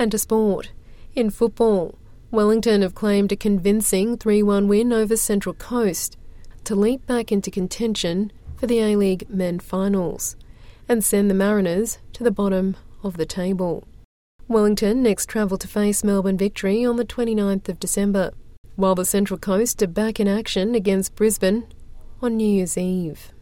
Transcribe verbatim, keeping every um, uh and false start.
And to sport. In football, Wellington have claimed a convincing three one win over Central Coast to leap back into contention for the A-League Men Finals and send the Mariners to the bottom of the table. Wellington next travel to face Melbourne Victory on the twenty-ninth of December, while the Central Coast are back in action against Brisbane on New Year's Eve.